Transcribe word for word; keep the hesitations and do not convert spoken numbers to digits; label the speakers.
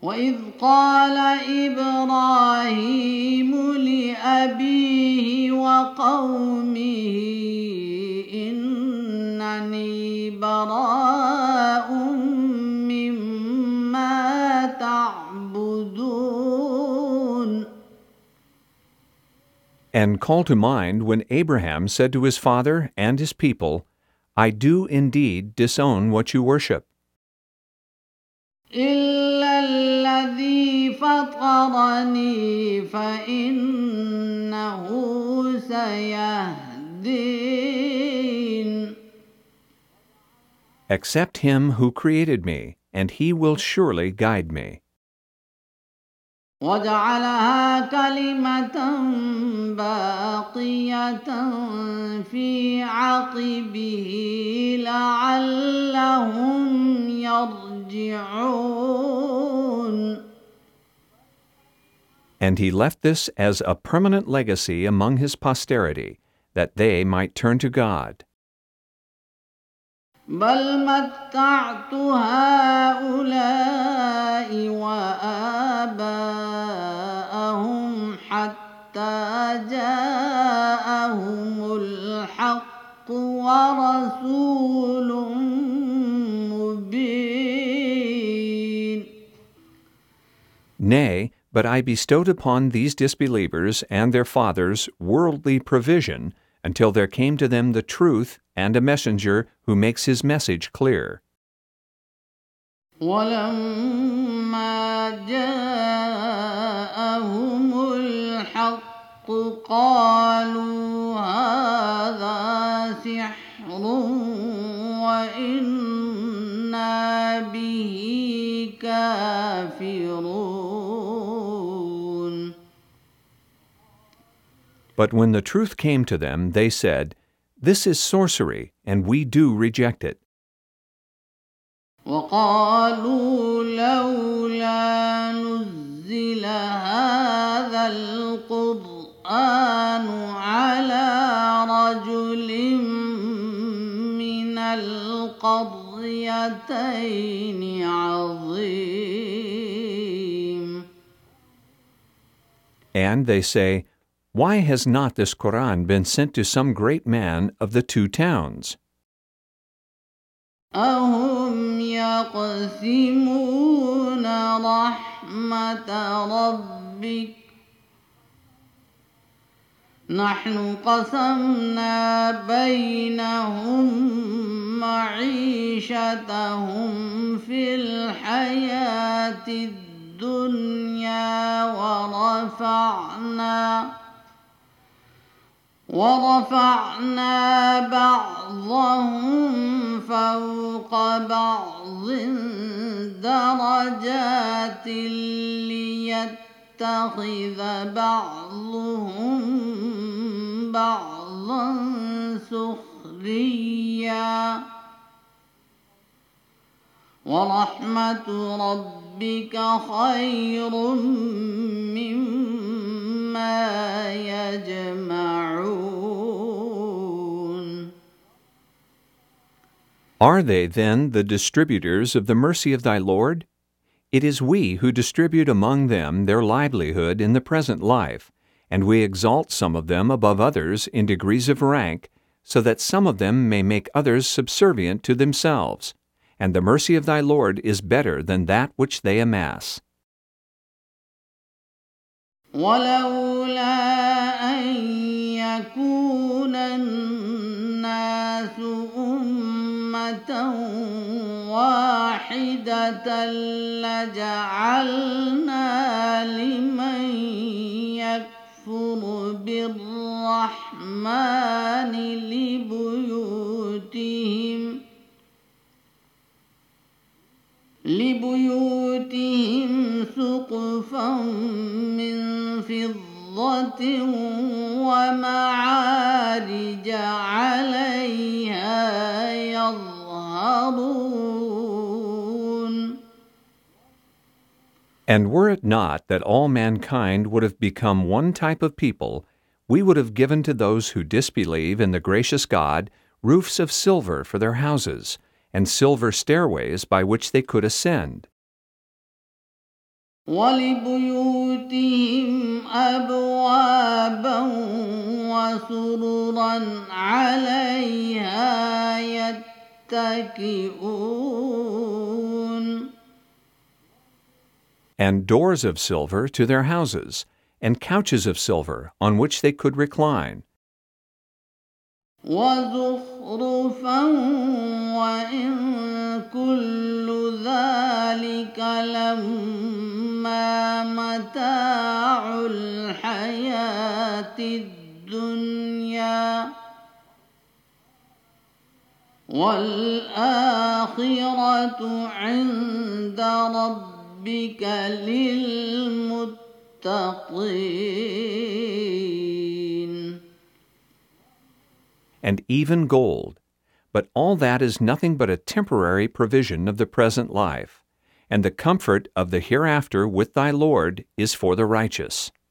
Speaker 1: وإذ قال إبراهيم لأبيه وقومه إنني براء مما تعبدون.
Speaker 2: And call to mind when Abraham said to his father and his people, I do indeed disown what you worship.
Speaker 1: إلا الذي فطرني فإنه سيهدين.
Speaker 2: Except him who created me, and he will surely guide me.
Speaker 1: وجعلها كلمة باقية في عقبه لعلهم يرجعون.
Speaker 2: And he left this as a permanent legacy among his posterity, that they might turn to God.
Speaker 1: بل متعت هؤلاء وآباءهم حتى جاءهم الحق ورسول مبين.
Speaker 2: Nay, but I bestowed upon these disbelievers and their fathers worldly provision, until there came to them the truth and a messenger who makes his message clear.
Speaker 1: وَلَمَّا جَاءَهُمُ الْحَقُّ قَالُوا هَذَا سِحْرٌ وَإِنَّا بِهِ كَافِرُونَ.
Speaker 2: But when the truth came to them, they said, This is sorcery, and we do reject it.
Speaker 1: وَقَالُوا لَوْلَا نُزِّلَ هَذَا الْقُرْآنُ عَلَى رَجُلٍ مِّنَ الْقَرْيَتَيْنِ عَظِيمٍ.
Speaker 2: And they say, Why has not this Quran been sent to some great man of the two towns?
Speaker 1: أَهُمْ يَقْسِمُونَ رَحْمَةَ رَبِّكَ نَحْنُ قَسَمْنَا بَيْنَهُم مَّعِيشَتَهُمْ فِي الْحَيَاةِ الدُّنْيَا وَرَفَعْنَا وَرَفَعْنَا بَعْضَهُمْ فَوْقَ بَعْضٍ دَرَجَاتٍ لِيَتَّخِذَ بَعْضُهُم بَعْضًا سُخْرِيًّا وَرَحْمَةُ رَبِّكَ خَيْرٌ مِّمَّا يَجْمَعُونَ.
Speaker 2: Are they then the distributors of the mercy of thy Lord? It is we who distribute among them their livelihood in the present life, and we exalt some of them above others in degrees of rank, so that some of them may make others subservient to themselves. And the mercy of thy Lord is better than that which they amass.
Speaker 1: وَلَوْلَا أَن يَكُونَ النَّاسُ أُمَّةً وَاحِدَةً لَّجَعَلْنَا لِمَن يَكْفُرُ بِالرَّحْمَٰنِ لِبُيُوتِهِمْ لِبُيُوتِهِمْ سُقُفًا مِّن فِضَّةٍ وَمَعَارِجَ عَلَيْهَا يَظْهَرُونَ.
Speaker 2: And were it not that all mankind would have become one type of people, we would have given to those who disbelieve in the gracious God roofs of silver for their houses, and silver stairways by which they could ascend.
Speaker 1: ولبيوتهم أبوابا وسررا عليها يتكئون.
Speaker 2: And doors of silver to their houses, and couches of silver on which they could recline.
Speaker 1: وزخرفا وإن كل ذلك لما متاع الحياة الدنيا والآخرة عند ربك للمتقين.
Speaker 2: And even gold. But all that is nothing but a temporary provision of the present life, and the comfort of the hereafter with thy Lord is for the righteous.